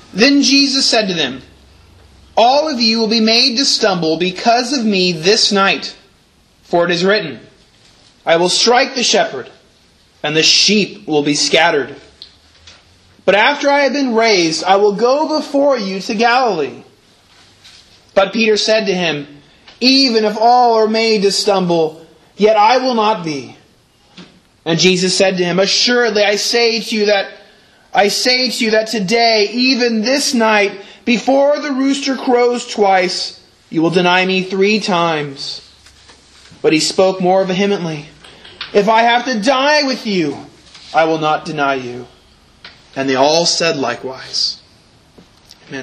Then Jesus said to them, "All of you will be made to stumble because of me this night. For it is written, I will strike the shepherd, and the sheep will be scattered. But after I have been raised, I will go before you to Galilee." But Peter said to him, "Even if all are made to stumble, yet I will not be." And Jesus said to him, "Assuredly I say to you that today, even this night, before the rooster crows twice, you will deny me 3 times." But he spoke more vehemently, "If I have to die with you, I will not deny you." And they all said likewise. Amen.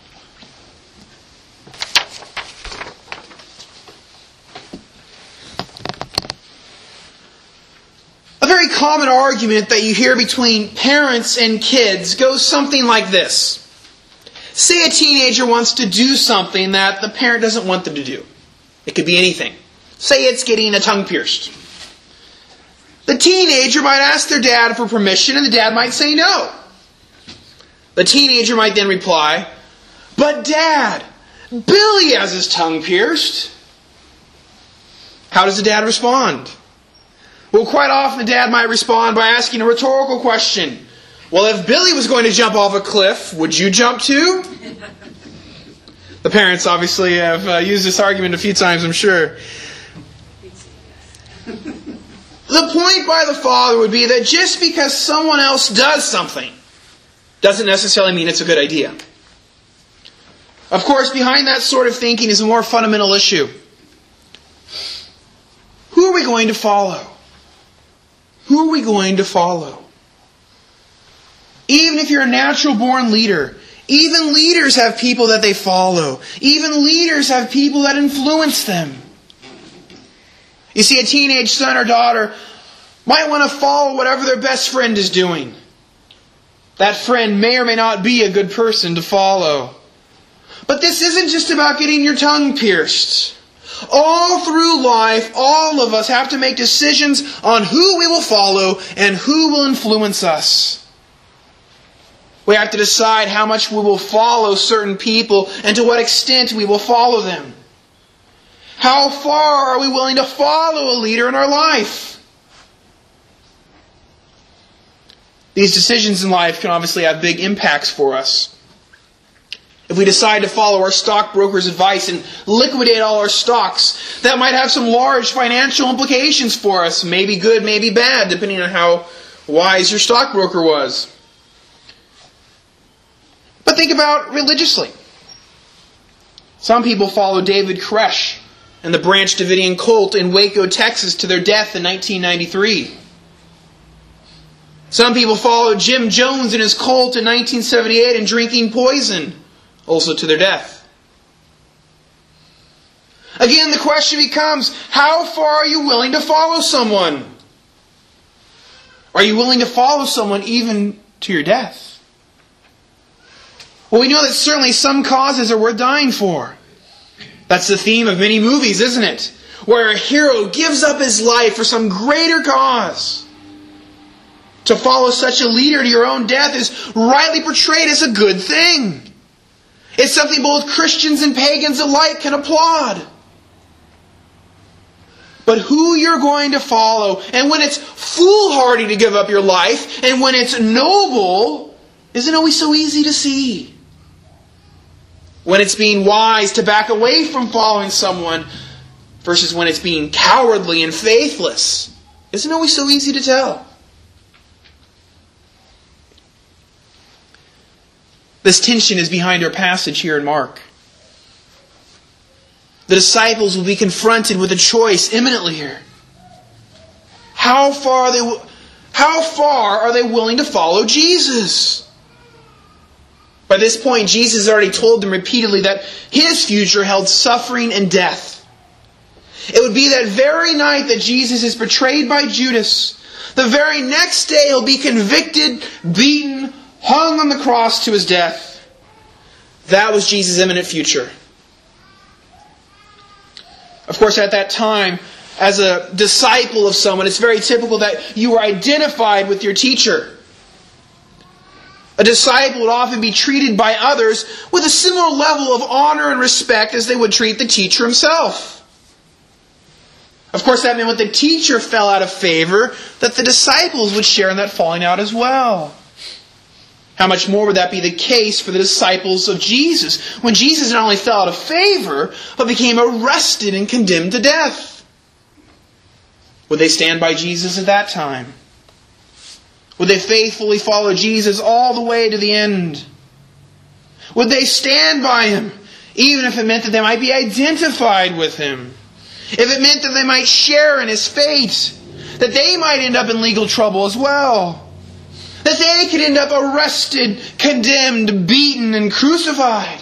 A very common argument that you hear between parents and kids goes something like this. Say a teenager wants to do something that the parent doesn't want them to do. It could be anything. Say it's getting a tongue pierced. The teenager might ask their dad for permission, and the dad might say no. The teenager might then reply, "But Dad, Billy has his tongue pierced." How does the dad respond? Well, quite often the dad might respond by asking a rhetorical question. Well, if Billy was going to jump off a cliff, would you jump too? The parents obviously have used this argument a few times, I'm sure. The point by the father would be that just because someone else does something doesn't necessarily mean it's a good idea. Of course, behind that sort of thinking is a more fundamental issue. Who are we going to follow? Who are we going to follow? Even if you're a natural-born leader, even leaders have people that they follow. Even leaders have people that influence them. You see, a teenage son or daughter might want to follow whatever their best friend is doing. That friend may or may not be a good person to follow. But this isn't just about getting your tongue pierced. All through life, all of us have to make decisions on who we will follow and who will influence us. We have to decide how much we will follow certain people and to what extent we will follow them. How far are we willing to follow a leader in our life? These decisions in life can obviously have big impacts for us. If we decide to follow our stockbroker's advice and liquidate all our stocks, that might have some large financial implications for us. Maybe good, maybe bad, depending on how wise your stockbroker was. But think about religiously. Some people follow David Koresh and the Branch Davidian cult in Waco, Texas, to their death in 1993. Some people followed Jim Jones and his cult in 1978 and drinking poison, also to their death. Again, the question becomes, how far are you willing to follow someone? Are you willing to follow someone even to your death? Well, we know that certainly some causes are worth dying for. That's the theme of many movies, isn't it? Where a hero gives up his life for some greater cause. To follow such a leader to your own death is rightly portrayed as a good thing. It's something both Christians and pagans alike can applaud. But who you're going to follow, and when it's foolhardy to give up your life, and when it's noble, isn't always so easy to see. When it's being wise to back away from following someone versus when it's being cowardly and faithless isn't always so easy to tell. This tension is behind our passage here in Mark. The disciples will be confronted with a choice imminently here. How far are they willing to follow Jesus? By this point, Jesus has already told them repeatedly that His future held suffering and death. It would be that very night that Jesus is betrayed by Judas. The very next day He'll be convicted, beaten, hung on the cross to His death. That was Jesus' imminent future. Of course, at that time, as a disciple of someone, it's very typical that you are identified with your teacher. A disciple would often be treated by others with a similar level of honor and respect as they would treat the teacher himself. Of course, that meant when the teacher fell out of favor, that the disciples would share in that falling out as well. How much more would that be the case for the disciples of Jesus, when Jesus not only fell out of favor, but became arrested and condemned to death? Would they stand by Jesus at that time? Would they faithfully follow Jesus all the way to the end? Would they stand by Him, even if it meant that they might be identified with Him? If it meant that they might share in His fate, that they might end up in legal trouble as well, that they could end up arrested, condemned, beaten, and crucified.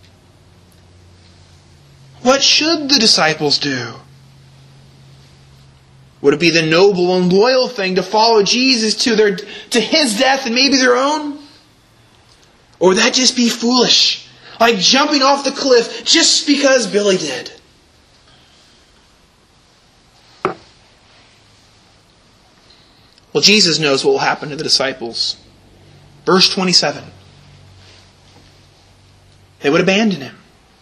What should the disciples do? Would it be the noble and loyal thing to follow Jesus to His death and maybe their own? Or would that just be foolish, like jumping off the cliff just because Billy did? Well, Jesus knows what will happen to the disciples. Verse 27. They would abandon Him.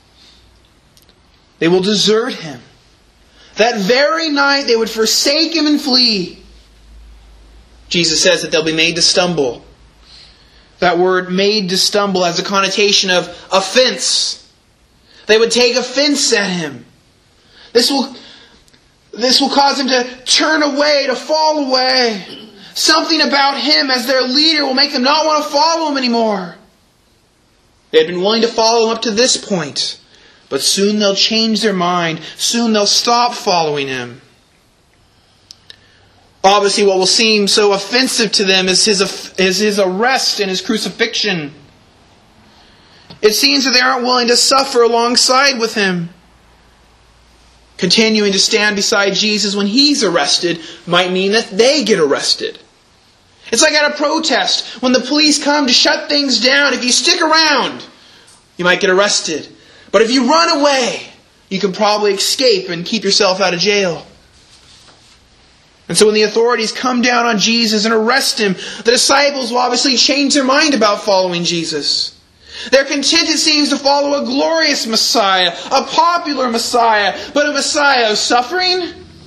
They will desert Him. That very night they would forsake Him and flee. Jesus says that they'll be made to stumble. That word made to stumble has a connotation of offense. They would take offense at Him. This will cause Him to turn away, to fall away. Something about Him as their leader will make them not want to follow Him anymore. They had been willing to follow Him up to this point, but soon they'll change their mind. Soon they'll stop following Him. Obviously, what will seem so offensive to them is His arrest and His crucifixion. It seems that they aren't willing to suffer alongside with Him. Continuing to stand beside Jesus when He's arrested might mean that they get arrested. It's like at a protest, when the police come to shut things down. If you stick around, you might get arrested. But if you run away, you can probably escape and keep yourself out of jail. And so when the authorities come down on Jesus and arrest Him, the disciples will obviously change their mind about following Jesus. They're content, it seems, to follow a glorious Messiah, a popular Messiah, but a Messiah of suffering?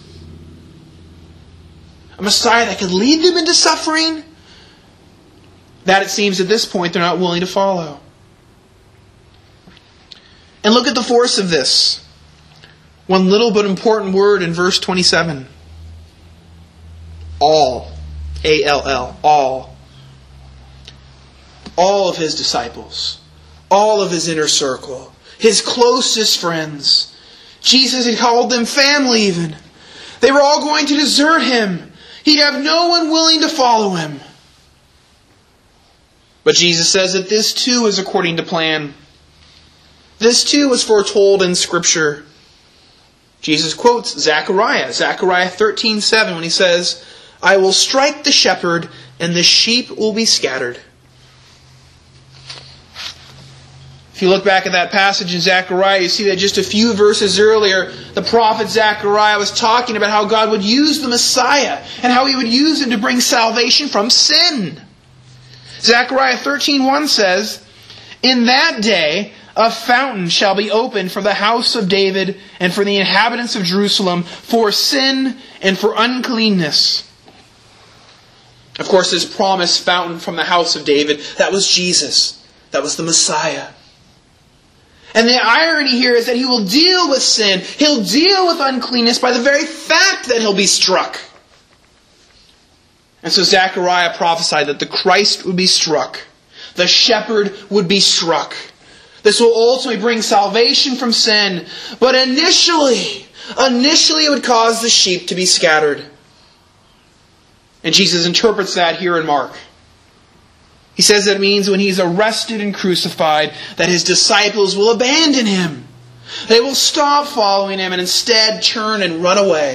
A Messiah that could lead them into suffering? That, it seems, at this point, they're not willing to follow. And look at the force of this. One little but important word in verse 27. All. A-L-L. All. All of His disciples. All of His inner circle. His closest friends. Jesus had called them family even. They were all going to desert Him. He'd have no one willing to follow Him. But Jesus says that this too is according to plan. This too was foretold in Scripture. Jesus quotes Zechariah 13:7, when He says, "I will strike the shepherd, and the sheep will be scattered." If you look back at that passage in Zechariah, you see that just a few verses earlier, the prophet Zechariah was talking about how God would use the Messiah and how He would use Him to bring salvation from sin. Zechariah 13:1 says, "In that day a fountain shall be opened for the house of David and for the inhabitants of Jerusalem for sin and for uncleanness." Of course, this promised fountain from the house of David, that was Jesus. That was the Messiah. And the irony here is that He will deal with sin. He'll deal with uncleanness by the very fact that He'll be struck. And so Zechariah prophesied that the Christ would be struck. The shepherd would be struck. This will ultimately bring salvation from sin. But initially it would cause the sheep to be scattered. And Jesus interprets that here in Mark. He says that it means when He's arrested and crucified, that His disciples will abandon Him. They will stop following Him and instead turn and run away.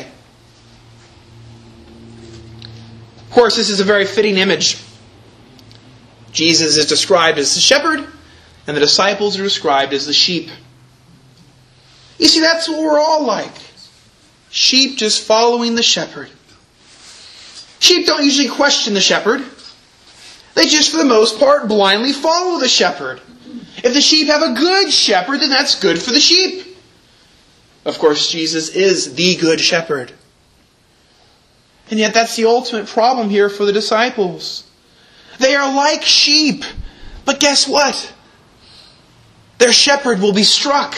Of course, this is a very fitting image. Jesus is described as the shepherd, and the disciples are described as the sheep. You see, that's what we're all like. Sheep just following the shepherd. Sheep don't usually question the shepherd. They just, for the most part, blindly follow the shepherd. If the sheep have a good shepherd, then that's good for the sheep. Of course, Jesus is the good shepherd. And yet that's the ultimate problem here for the disciples. They are like sheep. But guess what? Their shepherd will be struck.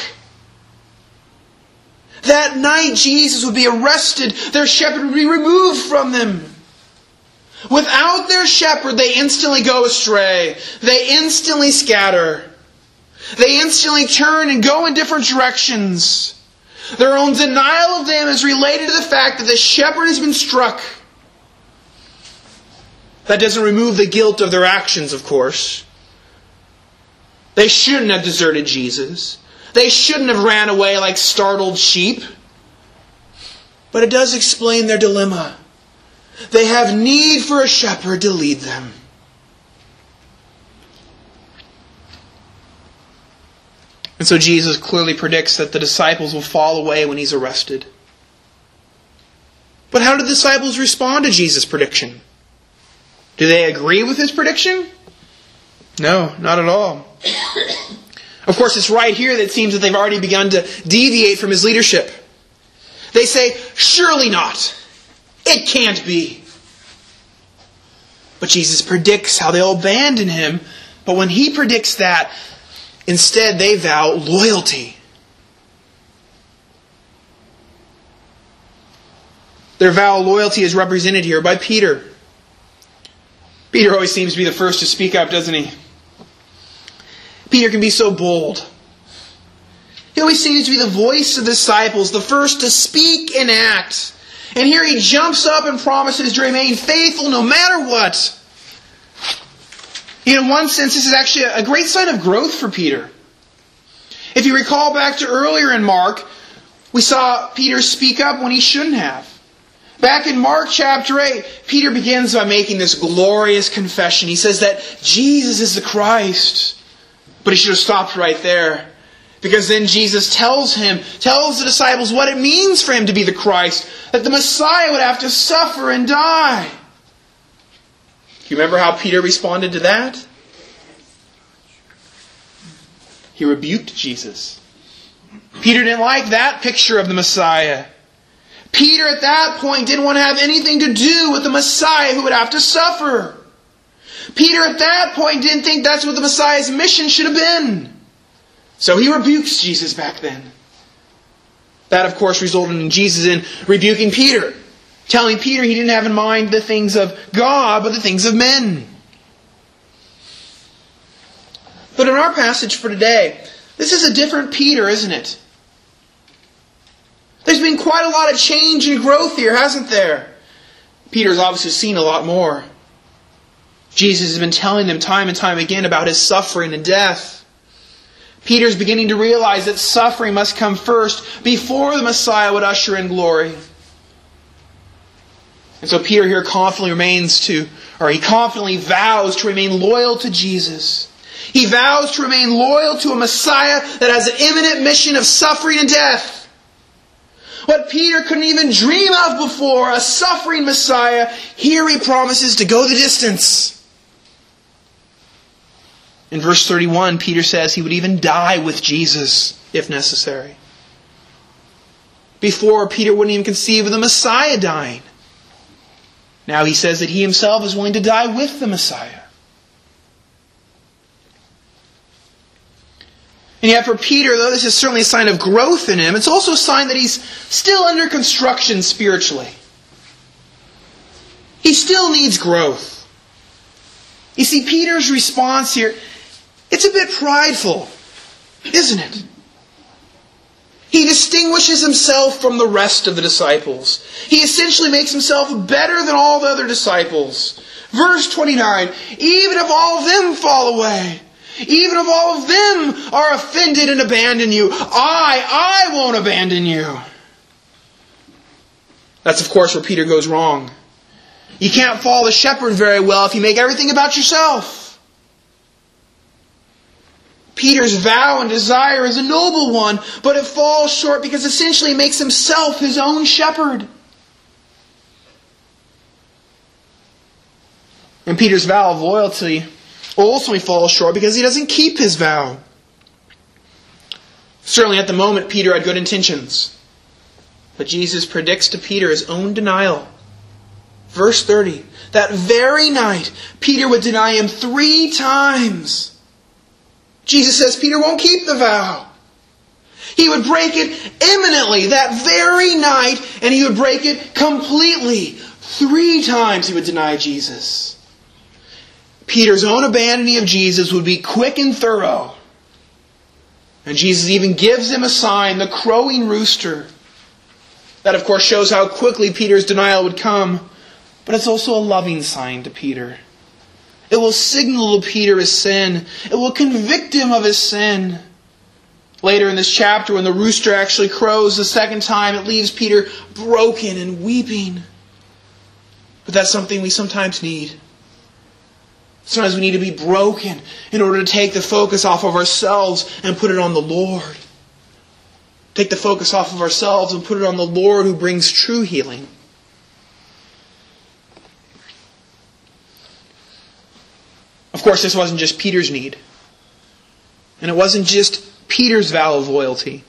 That night Jesus would be arrested. Their shepherd would be removed from them. Without their shepherd, they instantly go astray. They instantly scatter. They instantly turn and go in different directions. Their own denial of them is related to the fact that the shepherd has been struck. That doesn't remove the guilt of their actions, of course. They shouldn't have deserted Jesus. They shouldn't have ran away like startled sheep. But it does explain their dilemma. They have need for a shepherd to lead them. And so Jesus clearly predicts that the disciples will fall away when He's arrested. But how did the disciples respond to Jesus' prediction? Do they agree with His prediction? No, not at all. Of course, it's right here that it seems that they've already begun to deviate from His leadership. They say, surely not. It can't be. But Jesus predicts how they'll abandon Him. But when He predicts that, instead they vow loyalty. Their vow of loyalty is represented here by Peter. Peter always seems to be the first to speak up, doesn't he? Peter can be so bold. He always seems to be the voice of the disciples, the first to speak and act. And here he jumps up and promises to remain faithful no matter what. In one sense, this is actually a great sign of growth for Peter. If you recall back to earlier in Mark, we saw Peter speak up when he shouldn't have. Back in Mark chapter 8, Peter begins by making this glorious confession. He says that Jesus is the Christ. But he should have stopped right there. Because then Jesus tells the disciples what it means for Him to be the Christ. That the Messiah would have to suffer and die. Do you remember how Peter responded to that? He rebuked Jesus. Peter didn't like that picture of the Messiah. Peter at that point didn't want to have anything to do with the Messiah who would have to suffer. Peter at that point didn't think that's what the Messiah's mission should have been. So he rebukes Jesus back then. That, of course, resulted in Jesus in rebuking Peter. Telling Peter he didn't have in mind the things of God, but the things of men. But in our passage for today, this is a different Peter, isn't it? There's been quite a lot of change and growth here, hasn't there? Peter's obviously seen a lot more. Jesus has been telling them time and time again about His suffering and death. Peter's beginning to realize that suffering must come first before the Messiah would usher in glory. And so Peter here confidently vows to remain loyal to Jesus. He vows to remain loyal to a Messiah that has an imminent mission of suffering and death. What Peter couldn't even dream of before, a suffering Messiah, here he promises to go the distance. In verse 31, Peter says he would even die with Jesus, if necessary. Before, Peter wouldn't even conceive of the Messiah dying. Now he says that he himself is willing to die with the Messiah. And yet for Peter, though this is certainly a sign of growth in him, it's also a sign that he's still under construction spiritually. He still needs growth. You see, Peter's response here, it's a bit prideful, isn't it? He distinguishes himself from the rest of the disciples. He essentially makes himself better than all the other disciples. Verse 29, even if all of them fall away, even if all of them are offended and abandon you, I won't abandon you. That's of course where Peter goes wrong. You can't follow the shepherd very well if you make everything about yourself. Peter's vow and desire is a noble one, but it falls short because essentially he makes himself his own shepherd. And And Peter's vow of loyalty will ultimately fall short because he doesn't keep his vow. Certainly at the moment, Peter had good intentions. But Jesus predicts to Peter his own denial. Verse 30, that very night, Peter would deny him 3 times. Jesus says Peter won't keep the vow. He would break it imminently that very night, and he would break it completely. 3 times he would deny Jesus. Peter's own abandoning of Jesus would be quick and thorough. And Jesus even gives him a sign, the crowing rooster. That, of course, shows how quickly Peter's denial would come. But it's also a loving sign to Peter. It will signal to Peter his sin. It will convict him of his sin. Later in this chapter, when the rooster actually crows the second time, it leaves Peter broken and weeping. But that's something we sometimes need. Sometimes we need to be broken in order to take the focus off of ourselves and put it on the Lord. Take the focus off of ourselves and put it on the Lord who brings true healing. Of course, this wasn't just Peter's need. And it wasn't just Peter's vow of loyalty.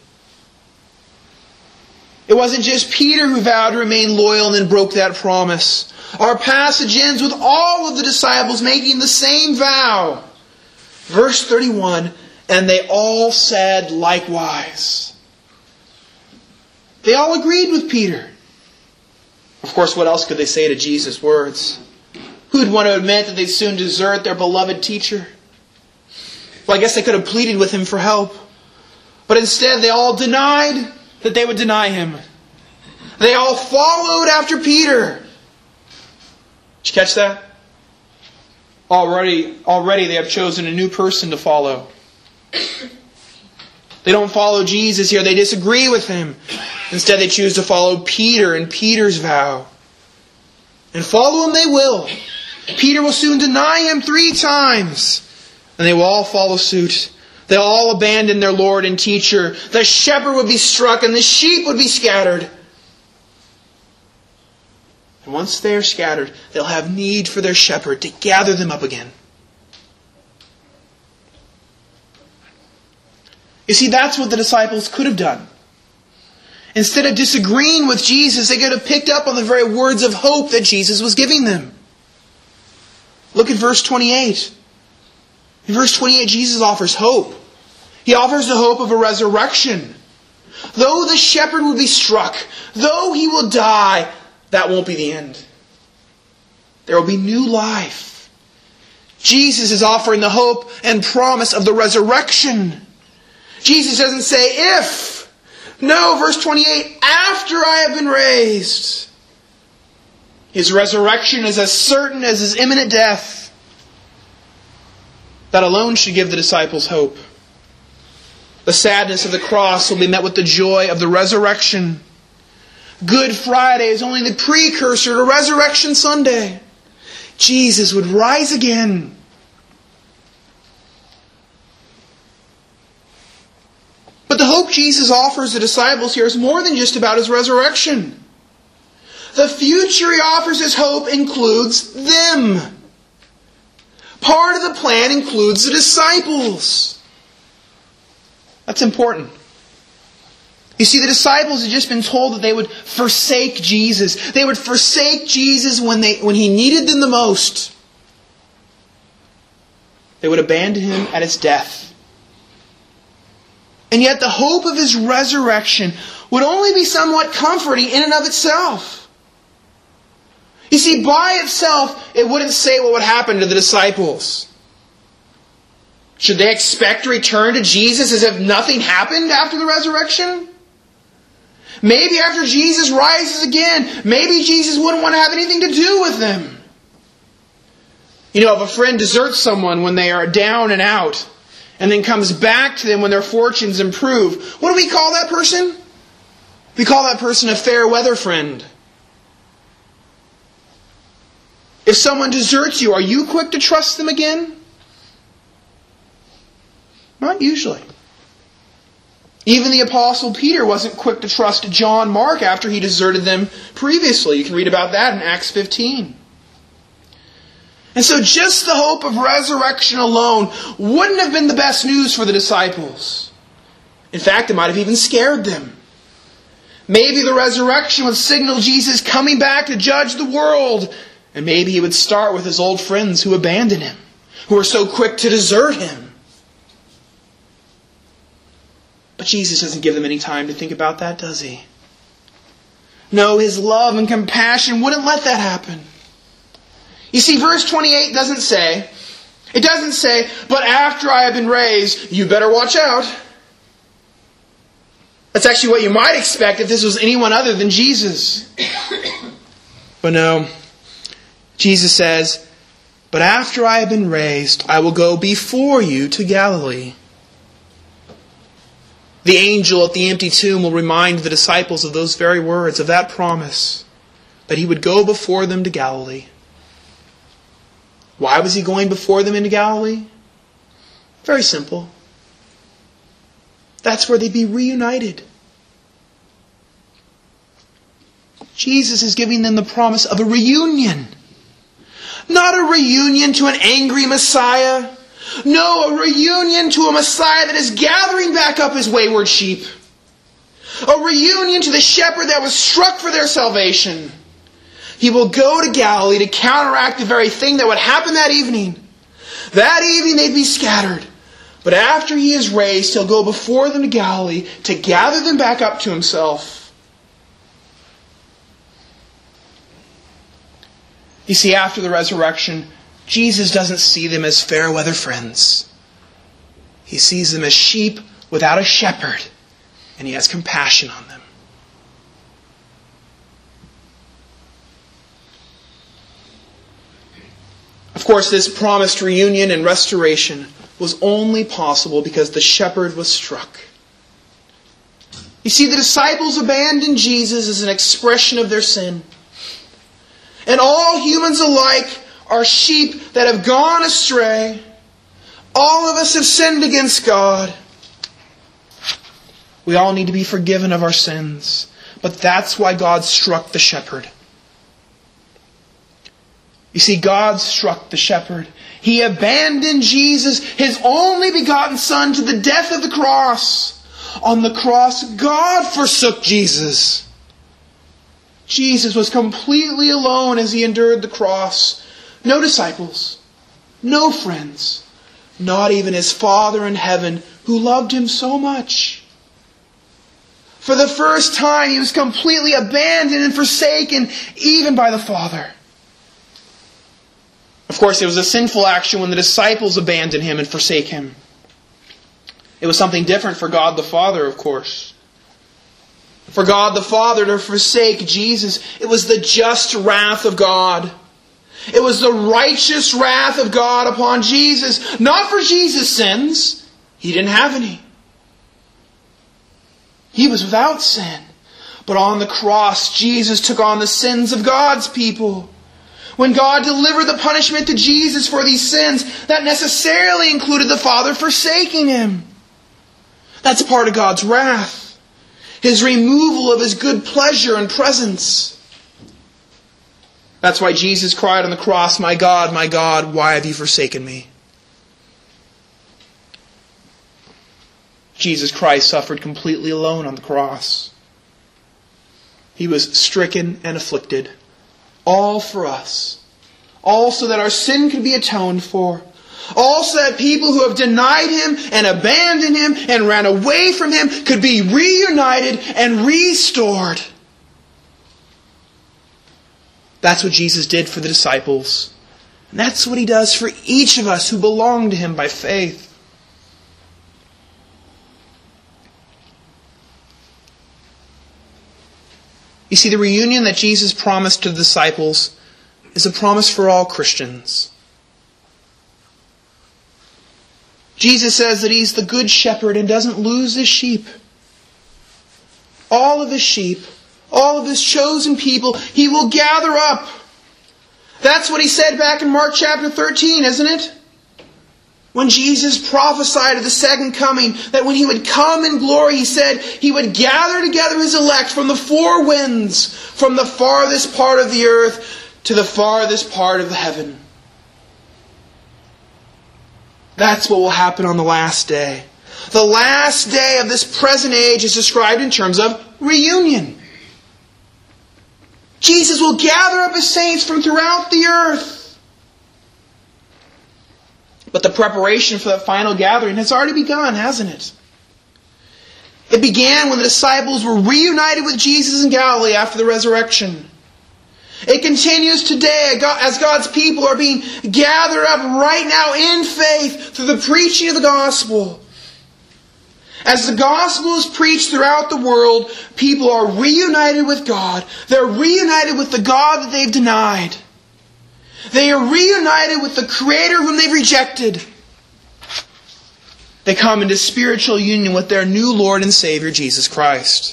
It wasn't just Peter who vowed to remain loyal and then broke that promise. Our passage ends with all of the disciples making the same vow. Verse 31, and they all said likewise. They all agreed with Peter. Of course, what else could they say to Jesus' words? Who'd want to admit that they'd soon desert their beloved teacher? Well, I guess they could have pleaded with him for help. But instead, they all denied that they would deny him. They all followed after Peter. Did you catch that? Already they have chosen a new person to follow. They don't follow Jesus here. They disagree with him. Instead, they choose to follow Peter and Peter's vow. And follow him they will. Peter will soon deny him 3 times. And they will all follow suit. They'll all abandon their Lord and teacher. The shepherd would be struck and the sheep would be scattered. And once they are scattered, they'll have need for their shepherd to gather them up again. You see, that's what the disciples could have done. Instead of disagreeing with Jesus, they could have picked up on the very words of hope that Jesus was giving them. Look at verse 28. In verse 28, Jesus offers hope. He offers the hope of a resurrection. Though the shepherd will be struck, though he will die, that won't be the end. There will be new life. Jesus is offering the hope and promise of the resurrection. Jesus doesn't say if. No, verse 28, after I have been raised. His resurrection is as certain as his imminent death. That alone should give the disciples hope. The sadness of the cross will be met with the joy of the resurrection. Good Friday is only the precursor to Resurrection Sunday. Jesus would rise again. But the hope Jesus offers the disciples here is more than just about his resurrection. The future he offers as hope includes them. Part of the plan includes the disciples. That's important. You see, the disciples had just been told that they would forsake Jesus. They would forsake Jesus when he needed them the most. They would abandon him at his death. And yet the hope of his resurrection would only be somewhat comforting in and of itself. You see, by itself, it wouldn't say what would happen to the disciples. Should they expect to return to Jesus as if nothing happened after the resurrection? Maybe after Jesus rises again, maybe Jesus wouldn't want to have anything to do with them. You know, if a friend deserts someone when they are down and out, and then comes back to them when their fortunes improve, what do we call that person? We call that person a fair weather friend. If someone deserts you, are you quick to trust them again? Not usually. Even the Apostle Peter wasn't quick to trust John Mark after he deserted them previously. You can read about that in Acts 15. And so just the hope of resurrection alone wouldn't have been the best news for the disciples. In fact, it might have even scared them. Maybe the resurrection would signal Jesus coming back to judge the world. And maybe he would start with his old friends who abandoned him, who were so quick to desert him. But Jesus doesn't give them any time to think about that, does he? No, his love and compassion wouldn't let that happen. You see, verse 28 doesn't say, but after I have been raised, you better watch out. That's actually what you might expect if this was anyone other than Jesus. But no, Jesus says, but after I have been raised, I will go before you to Galilee. The angel at the empty tomb will remind the disciples of those very words, of that promise, that he would go before them to Galilee. Why was he going before them into Galilee? Very simple. That's where they'd be reunited. Jesus is giving them the promise of a reunion. Not a reunion to an angry Messiah. No, a reunion to a Messiah that is gathering back up his wayward sheep. A reunion to the shepherd that was struck for their salvation. He will go to Galilee to counteract the very thing that would happen that evening. That evening they'd be scattered. But after he is raised, he'll go before them to Galilee to gather them back up to himself. You see, after the resurrection, Jesus doesn't see them as fair weather friends. He sees them as sheep without a shepherd, and he has compassion on them. Of course, this promised reunion and restoration was only possible because the shepherd was struck. You see, the disciples abandoned Jesus as an expression of their sin. And all humans alike are sheep that have gone astray. All of us have sinned against God. We all need to be forgiven of our sins. But that's why God struck the shepherd. You see, God struck the shepherd. He abandoned Jesus, his only begotten Son, to the death of the cross. On the cross, God forsook Jesus. Jesus was completely alone as he endured the cross. No disciples, no friends, not even his Father in heaven who loved him so much. For the first time, he was completely abandoned and forsaken, even by the Father. Of course, it was a sinful action when the disciples abandoned him and forsake him. It was something different for God the Father, of course. For God the Father to forsake Jesus, it was the just wrath of God. It was the righteous wrath of God upon Jesus. Not for Jesus' sins. He didn't have any. He was without sin. But on the cross, Jesus took on the sins of God's people. When God delivered the punishment to Jesus for these sins, that necessarily included the Father forsaking him. That's part of God's wrath. His removal of his good pleasure and presence. That's why Jesus cried on the cross, my God, why have you forsaken me?" Jesus Christ suffered completely alone on the cross. He was stricken and afflicted, all for us. All so that our sin could be atoned for. All so that people who have denied him and abandoned him and ran away from him could be reunited and restored. That's what Jesus did for the disciples. And that's what he does for each of us who belong to him by faith. You see, the reunion that Jesus promised to the disciples is a promise for all Christians. Jesus says that he's the good shepherd and doesn't lose his sheep. All of his sheep, all of his chosen people, he will gather up. That's what he said back in Mark chapter 13, isn't it? When Jesus prophesied of the second coming, that when he would come in glory, he said he would gather together his elect from the four winds, from the farthest part of the earth to the farthest part of the heaven. That's what will happen on the last day. The last day of this present age is described in terms of reunion. Jesus will gather up His saints from throughout the earth. But the preparation for that final gathering has already begun, hasn't it? It began when the disciples were reunited with Jesus in Galilee after the resurrection. It continues today as God's people are being gathered up right now in faith through the preaching of the gospel. As the gospel is preached throughout the world, people are reunited with God. They're reunited with the God that they've denied. They are reunited with the Creator whom they've rejected. They come into spiritual union with their new Lord and Savior, Jesus Christ.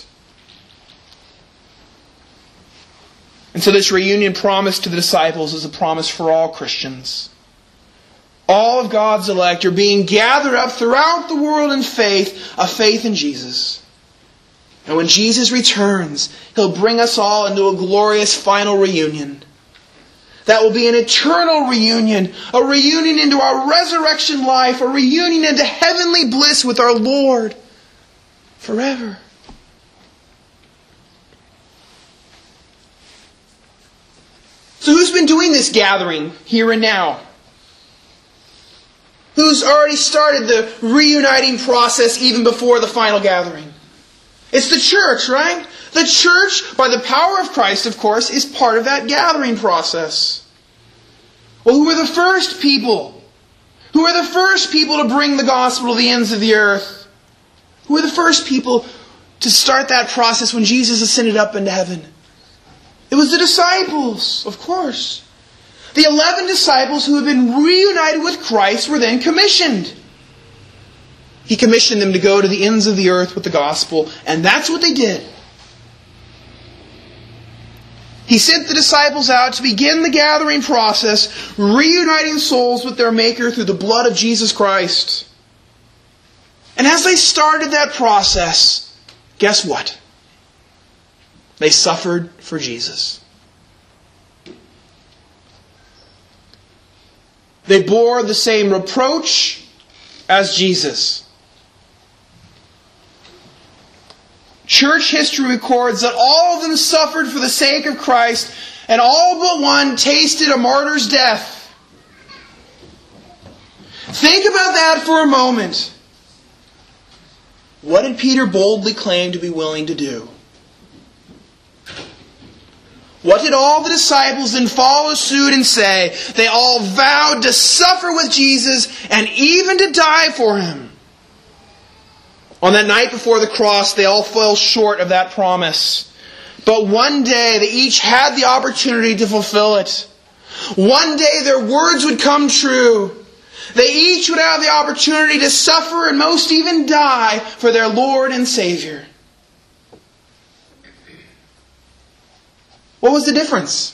And so this reunion promised to the disciples is a promise for all Christians. All of God's elect are being gathered up throughout the world in faith, a faith in Jesus. And when Jesus returns, He'll bring us all into a glorious final reunion. That will be an eternal reunion, a reunion into our resurrection life, a reunion into heavenly bliss with our Lord forever. So who's been doing this gathering here and now? Who's already started the reuniting process even before the final gathering? It's the church, right? The church, by the power of Christ, of course, is part of that gathering process. Well, who are the first people? Who are the first people to bring the gospel to the ends of the earth? Who are the first people to start that process when Jesus ascended up into heaven? It was the disciples, of course. The 11 disciples who had been reunited with Christ were then commissioned. He commissioned them to go to the ends of the earth with the gospel, and that's what they did. He sent the disciples out to begin the gathering process, reuniting souls with their Maker through the blood of Jesus Christ. And as they started that process, guess what? They suffered for Jesus. They bore the same reproach as Jesus. Church history records that all of them suffered for the sake of Christ, and all but one tasted a martyr's death. Think about that for a moment. What did Peter boldly claim to be willing to do? What did all the disciples then follow suit and say? They all vowed to suffer with Jesus and even to die for Him. On that night before the cross, they all fell short of that promise. But one day, they each had the opportunity to fulfill it. One day, their words would come true. They each would have the opportunity to suffer and most even die for their Lord and Savior. What was the difference?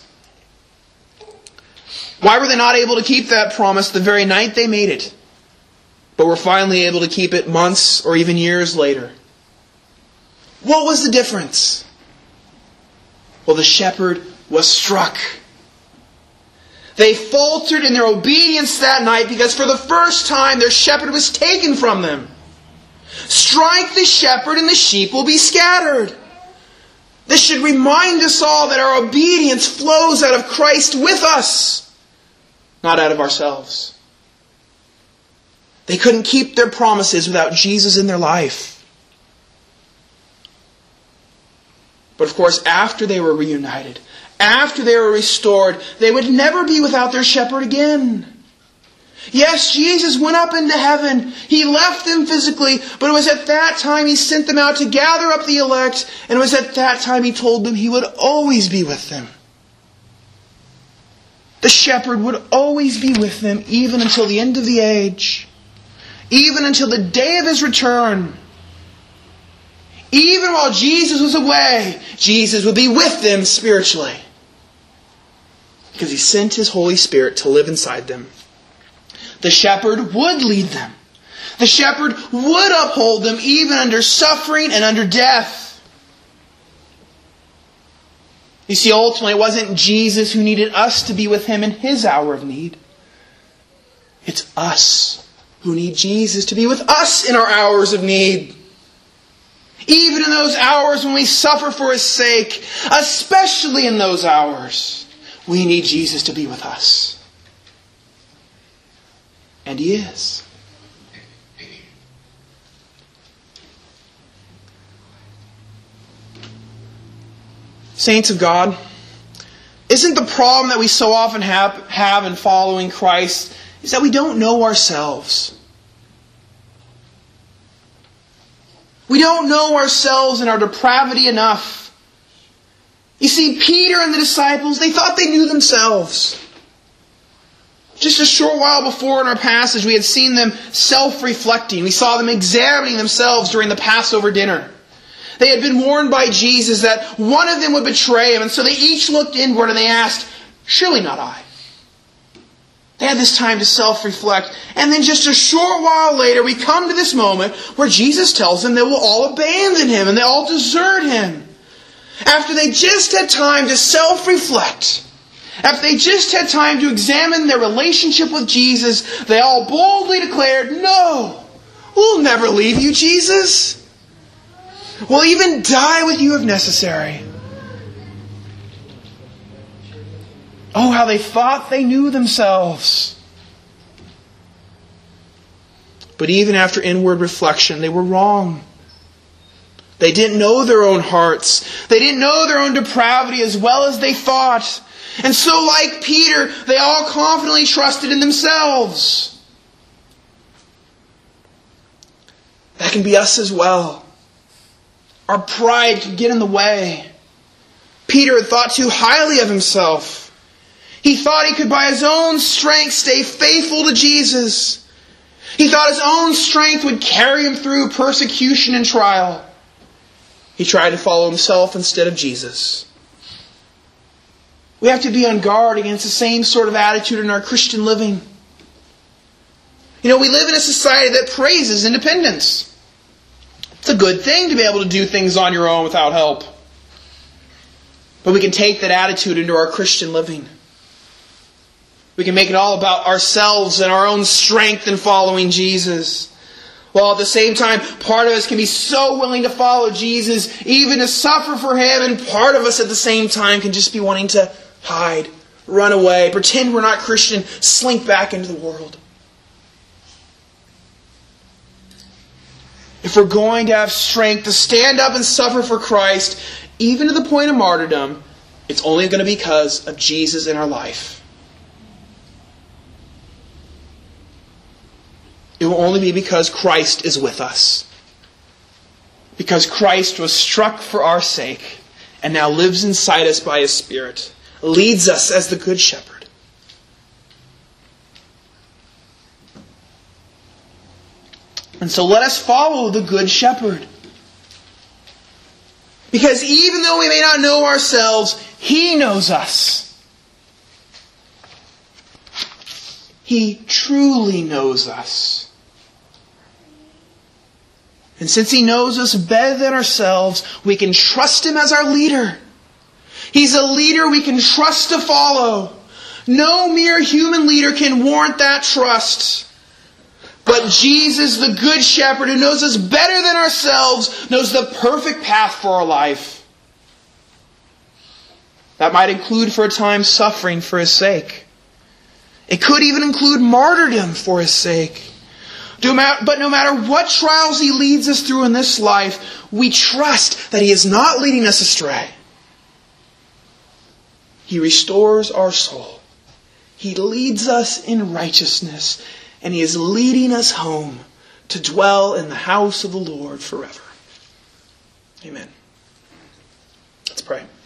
Why were they not able to keep that promise the very night they made it, but were finally able to keep it months or even years later? What was the difference? Well, the shepherd was struck. They faltered in their obedience that night because for the first time their shepherd was taken from them. Strike the shepherd and the sheep will be scattered. This should remind us all that our obedience flows out of Christ with us, not out of ourselves. They couldn't keep their promises without Jesus in their life. But of course, after they were reunited, after they were restored, they would never be without their shepherd again. Yes, Jesus went up into heaven. He left them physically, but it was at that time He sent them out to gather up the elect, and it was at that time He told them He would always be with them. The shepherd would always be with them even until the end of the age, even until the day of His return. Even while Jesus was away, Jesus would be with them spiritually, because He sent His Holy Spirit to live inside them. The shepherd would lead them. The shepherd would uphold them even under suffering and under death. You see, ultimately it wasn't Jesus who needed us to be with Him in His hour of need. It's us who need Jesus to be with us in our hours of need. Even in those hours when we suffer for His sake, especially in those hours, we need Jesus to be with us. And He is. Saints of God, isn't the problem that we so often have in following Christ is that we don't know ourselves? We don't know ourselves and our depravity enough. You see, Peter and the disciples, they thought they knew themselves. Just a short while before in our passage, we had seen them self-reflecting. We saw them examining themselves during the Passover dinner. They had been warned by Jesus that one of them would betray Him, and so they each looked inward and they asked, "Surely not I." They had this time to self-reflect. And then just a short while later, we come to this moment where Jesus tells them they will all abandon Him and they all desert Him. After they just had time to self-reflect, after they just had time to examine their relationship with Jesus, they all boldly declared, "No, we'll never leave you, Jesus. We'll even die with you if necessary." Oh, how they thought they knew themselves. But even after inward reflection, they were wrong. They didn't know their own hearts. They didn't know their own depravity as well as they thought. And so, like Peter, they all confidently trusted in themselves. That can be us as well. Our pride can get in the way. Peter had thought too highly of himself. He thought he could by his own strength stay faithful to Jesus. He thought his own strength would carry him through persecution and trial. He tried to follow himself instead of Jesus. We have to be on guard against the same sort of attitude in our Christian living. We live in a society that praises independence. It's a good thing to be able to do things on your own without help. But we can take that attitude into our Christian living. We can make it all about ourselves and our own strength in following Jesus. While at the same time, part of us can be so willing to follow Jesus, even to suffer for Him, and part of us at the same time can just be wanting to hide, run away, pretend we're not Christian, slink back into the world. If we're going to have strength to stand up and suffer for Christ, even to the point of martyrdom, it's only going to be because of Jesus in our life. It will only be because Christ is with us. Because Christ was struck for our sake and now lives inside us by His Spirit. Leads us as the Good Shepherd. And so let us follow the Good Shepherd. Because even though we may not know ourselves, He knows us. He truly knows us. And since He knows us better than ourselves, we can trust Him as our leader. He's a leader we can trust to follow. No mere human leader can warrant that trust. But Jesus, the Good Shepherd, who knows us better than ourselves, knows the perfect path for our life. That might include for a time suffering for His sake. It could even include martyrdom for His sake. But no matter what trials He leads us through in this life, we trust that He is not leading us astray. He restores our soul. He leads us in righteousness. And He is leading us home to dwell in the house of the Lord forever. Amen. Let's pray.